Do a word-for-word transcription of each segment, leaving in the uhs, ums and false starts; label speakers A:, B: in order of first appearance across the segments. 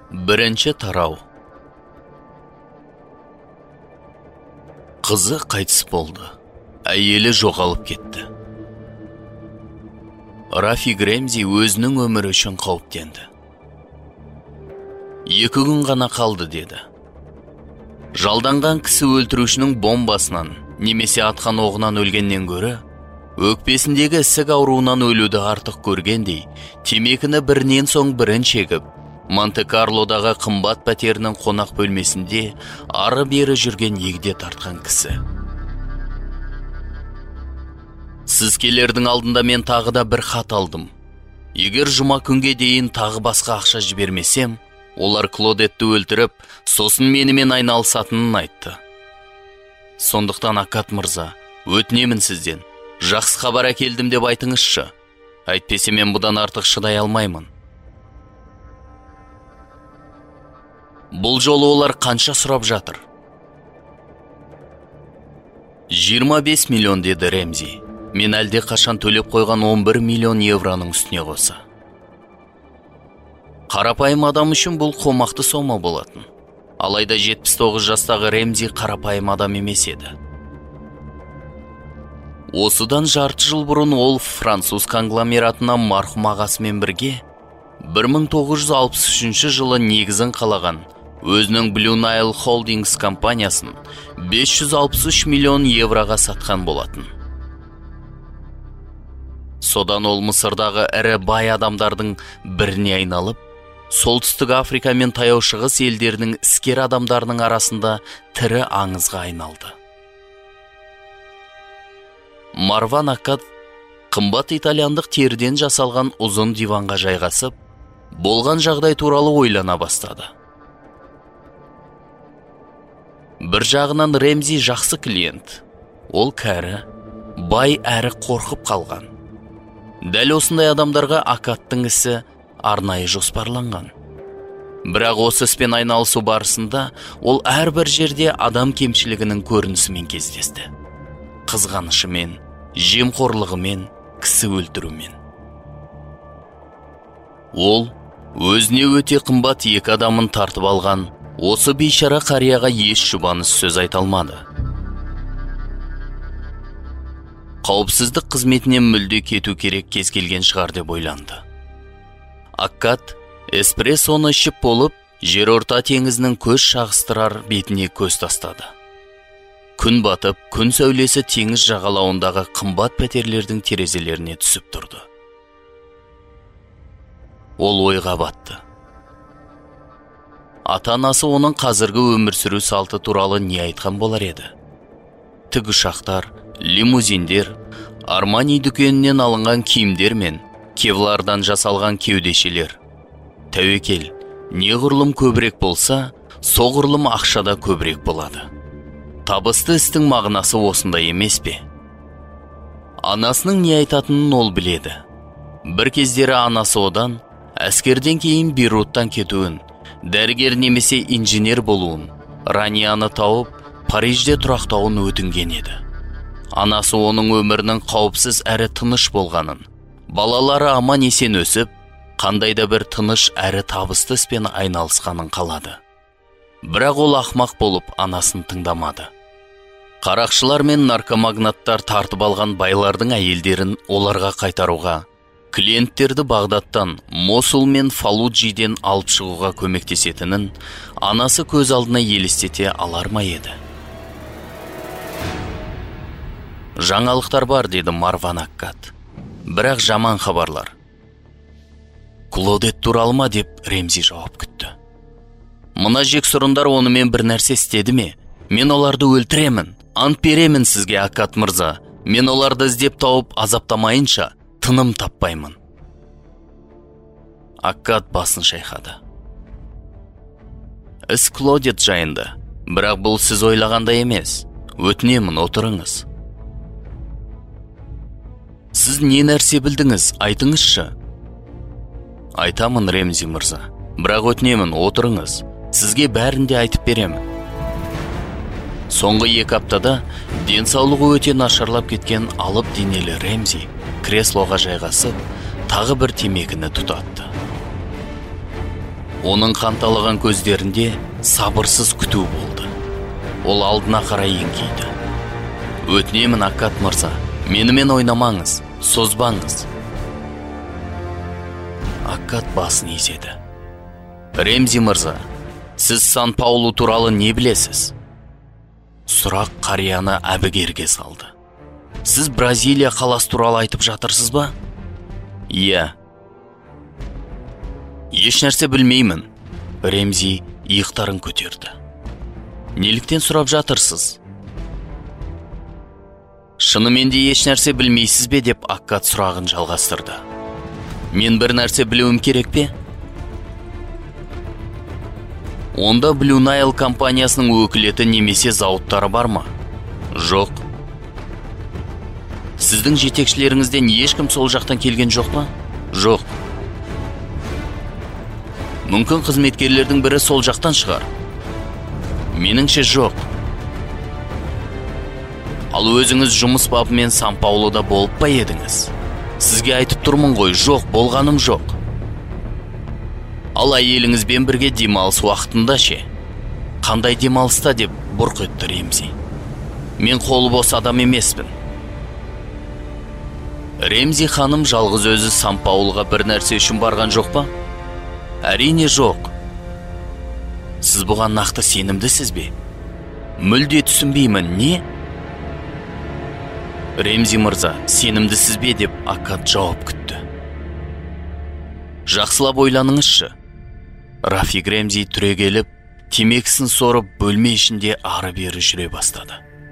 A: Бірінші тарау. Қызы қайтыс болды. Әйелі жоғалып кетті. Рафиг Ремзи өзінің өмірі үшін қауіптенді. Екі күн ғана қалды деді. Жалданған кісі өлтірушінің бомбасынан немесе атқан оғынан өлгеннен гөрі, өкпесіндегі ісік ауруынан өлуді артық көргендей, темекіні бірінен соң бірін шегіп, Монте-Карлодағы қымбат пәтерінің қонақ бөлмесінде ары-бері жүрген егде тартқан кісі. Сіз келердің алдында мен тағы да бір хат алдым. Егер жұма күнге дейін тағы басқа ақша жібермесем, олар Клодетті өлтіріп, сосын менімен айналысатынын айтты. Сондықтан Аккад мырза, өтінемін сізден, жақсы хабар әкелдім деп айтыңызшы. Әйтпесе мен бұдан артық шыдай алмаймын. Бұл жолы олар қанша сұрап жатыр? жиырма бес миллион деді Ремзи. Мен әлде қашан төлеп қойған он бір миллион евроның үстіне қоса. Қарапайым адам үшін бұл қомақты сома болатын. Алайда жетпіс тоғыз жастағы Ремзи қарапайым адам емес еді. Осыдан жарты жыл бұрын ол француз конгломератына марқұм ағасымен бірге бір мың тоғыз жүз алпыс үшінші жылы негізін қалаған өзінің Blue Nile Holdings компаниясын бес жүз алпыс үш миллион евроға сатқан болатын. Содан ол Мысырдағы ірі бай адамдардың біріне айналып, Солтүстік Африка мен Таяу Шығыс елдерінің іскер адамдарының арасында тірі аңызға айналды. Марван Аккад қымбат итальяндық теріден жасалған ұзын диванға жайғасып, болған жағдай туралы ойлана бастады. Бір жағынан Ремзи жақсы клиент. Ол кәрі, бай әрі қорқып қалған. Дәл осындай адамдарға Аккадтың ісі арнайы жоспарланған. Бірақ осы іспен айналысу барысында ол әрбір жерде адам кемшілігінің көрінісімен кездесті. Қызғанышымен, жемқорлығымен, кісі өлтірумен. Ол өзіне өте қымбат екі адамын тартып алған, осы бейшара қарияға еш жұбаныс сөз айта алмады. Қауіпсіздік қызметінен мүлде кету керек кез келген шығар деп ойланды. Аккад эспрессоны ішіп болып, жерорта теңізінің көз шағыстырар бетіне көз тастады. Күн батып, күн сәулесі теңіз жағалауындағы қымбат пәтерлердің терезелеріне түсіп тұрды. Ол ойға батты. Ата-анасы оның қазіргі өмір сүру салты туралы не айтқан болар еді? Тікұшақтар, лимузиндер, Армани дүкенінен алынған киімдер мен кевлардан жасалған кеудешелер. Тәуекел, неғұрлым көбірек болса, соғұрлым ақшада көбірек болады. Табысты істің мағынасы осында емес пе? Анасының не айтатынын ол біледі. Бір кездері анасы одан әскерден кейін Бейруттан кетуін, дәрігер немесе инженер болуын, Ранияны тауып, Парижде тұрақтауын өтінген еді. Анасы оның өмірінің қауіпсіз әрі тыныш болғанын, балалары аман есен өсіп, қандайда бір тыныш әрі табысты іспен айналысқанын қалады. Бірақ ол ақмақ болып анасын тыңдамады. Қарақшылар мен наркомагнаттар тартып алған байлардың әйелдерін оларға қайтаруға, клиенттерді Бағдаттан, Мосул мен Фалуджиден алып шығуға көмектесетінін анасы көз алдына елестете алар ма еді? Жаңалықтар бар, деді Марван Аккад. Бірақ жаман хабарлар. Клодет туралы ма деп Ремзи жауап күтті. Мына жексұрындар онымен бір нәрсе істеді ме? Мен оларды өлтіремін, ант беремін сізге, Аккад мырза. Мен оларды іздеп тауып азаптамайынша тыным таппаймын. Аккад басын шайқады. Іс Клодет жайында, бірақ бұл сіз ойлағандай емес. Өтінемін, отырыңыз. Сіз не нәрсе білдіңіз, айтыңызшы. Айтамын, Ремзи мырза, бірақ өтінемін, отырыңыз. Сізге бәрін де айтып беремін. Соңғы екі аптада денсаулығы өте нашарлап кеткен алып денелі Ремзи креслоға жайғасып, тағы бір темекіні тұтатты. Оның қанталаған көздерінде сабырсыз күту болды. Ол алдына қарай еңкейді. Өтінемін, Аккат мырза, менімен ойнамаңыз, созбаңыз. Аккат басын изеді. Ремзи мырза, сіз Сан-Паулу туралы не білесіз? Сұрақ қарияны әбігерге салды. Сіз Бразилия қаласы туралы айтып жатырсыз ба? Иә. Еш нәрсе білмеймін. Ремзи иықтарын көтерді. Неліктен сұрап жатырсыз? Шынымен де еш нәрсе білмейсіз бе деп Аккат сұрағын жалғастырды. Мен бір нәрсе білуім керек пе? Онда Blue Nile компаниясының өкілеті немесе зауыттары бар ма? Жоқ. Сіздің жетекшілеріңізден ешкім сол жақтан келген жоқ па? Жоқ. Мүмкін қызметкерлердің бірі сол жақтан шығар? Меніңше жоқ. Ал өзіңіз жұмыс бабымен Сан-Паулуда болып па едіңіз? Сізге айтып тұрмын ғой, жоқ, болғаным жоқ. Ал әйеліңізбен бірге демалыс уақытында ше? Қандай демалыста деп бұрқ етті Ремзи. Мен қолы бос адам емеспін. Ремзи ханым жалғыз өзі Сан-Паулуға бір нәрсе үшін барған жоқ па? Әрине жоқ. Сіз бұған нақты сенімдісіз бе? Мүлде түсінбеймін, не? Ремзи мырза, сенімдісіз бе деп Аккат жауап күтті. Жақсылап ойланыңызшы. Рафик Ремзи түрегеліп, темекісін сорып, бөлме ішінде ары-бері жүре бастады.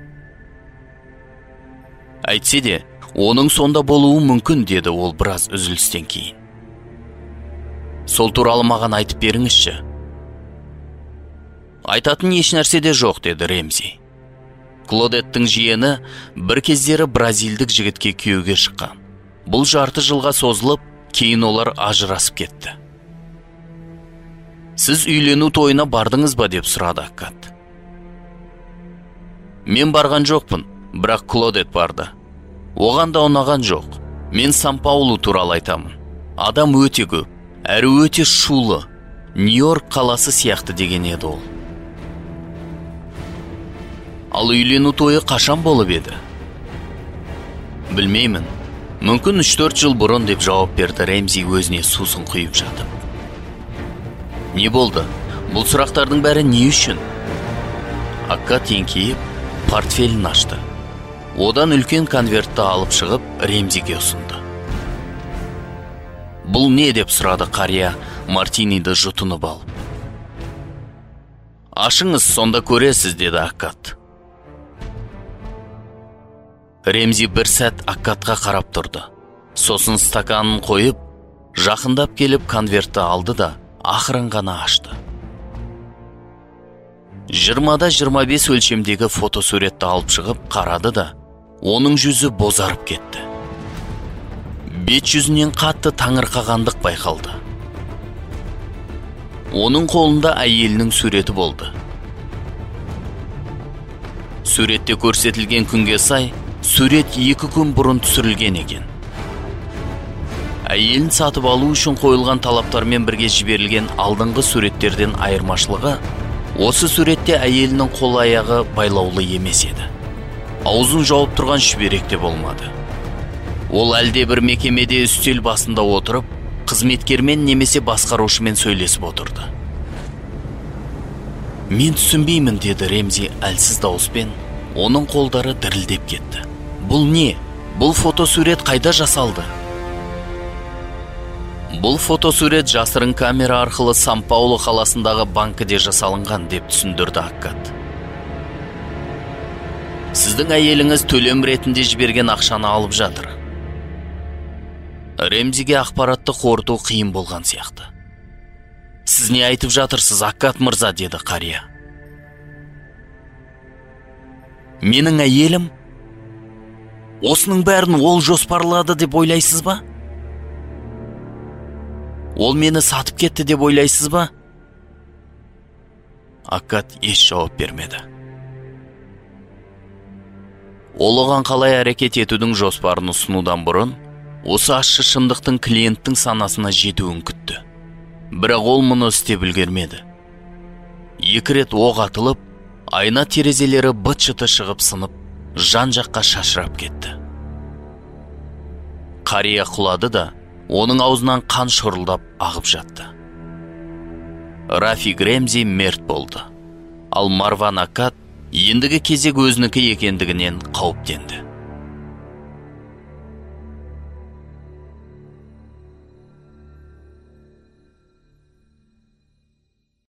A: Әйтсе де, оның сонда болуы мүмкін, деді ол біраз үзілістен кейін. Сол туралы маған айтып беріңізші. Айтатын еш нәрсе де жоқ, деді Ремзи. Клодеттің жиені бір кездері бразилдік жігітке күйеуге шыққан. Бұл жарты жылға созылып, кейін олар ажырасып кетті. Сіз үйлену тойына бардыңыз ба деп сұрады Аккат. Мен барған жоқпын, бірақ Клодет барды. Оған да ұнаған жоқ. Мен Сан-Паулу туралы айтамын. Адам өте көп, әрі өте шулы. Нью-Йорк қаласы сияқты деген еді ол. Ал үйлену тойы қашан болып еді? Білмеймін. Мүмкін үш-төрт жыл бұрын деп жауап берді Ремзи өзіне сусын құйып жатып. Не болды? Бұл сұрақтардың бәрі не үшін? Аккат еңкейіп, портфелін ашты. Одан үлкен конвертті алып шығып, Ремзиге ұсынды. Бұл не деп сұрады қария, мартиниді жұтынып алып. Ашыңыз, сонда көресіз, деді Аккат. Ремзи бір сәт Аккатқа қарап тұрды. Сосын стаканын қойып, жақындап келіп конвертті алды да, ақырын ғана ашты. жиырмада жиырма бес өлшемдегі фотосуретті алып шығып қарады да, оның жүзі бозарып кетті. Бет жүзінен қатты таңырқағандық байқалды. Оның қолында әйелінің суреті болды. Суретте көрсетілген күнге сай, сурет екі күн бұрын түсірілген екен. Әйелін сатып алу үшін қойылған талаптармен бірге жіберілген алдыңғы суреттерден айырмашылығы, осы суретте әйелінің қол аяғы байлаулы емес еді. Аузын жауып тұрған шүберек те болмады. Ол әлде бір мекемеде үстел басында отырып, қызметкермен немесе басқарушымен сөйлесіп отырды. Мен түсінбеймін, деді Ремзи әлсіз дауыспен, оның қолдары дірілдеп кетті. Бұл не? Бұл фотосурет қайда жасалды? Бұл фотосурет жасырын камера арқылы Сан-Паулу қаласындағы банкіде жасалынған, деп түсіндірді Аккат. Сіздің әйеліңіз төлем ретінде жіберген ақшаны алып жатыр. Ремзиге ақпаратты қорыту қиын болған сияқты. Сіз не айтып жатырсыз, Аккат мырза, деді қария. Менің әйелім? Осының бәрін ол жоспарлады деп ойлайсыз ба? Ол мені сатып кетті деп ойлайсыз ба? Аккат еш жауап бермеді. Ол оған қалай әрекет етудің жоспарын ұсынудан бұрын, осы ащы шындықтың клиенттің санасына жетуін күтті. бірақ ол мұны істеп үлгермеді. Екі рет оқ атылып, айна терезелері быт-шыты шығып сынып, жан жаққа шашырап кетті. Қария құлады да, оның аузынан қан шұрылдап ағып жатты. Рафиг Рэмзи мерт болды. Ал Марван Акад ендігі кезек өзінікі екендігінен қауіптенді.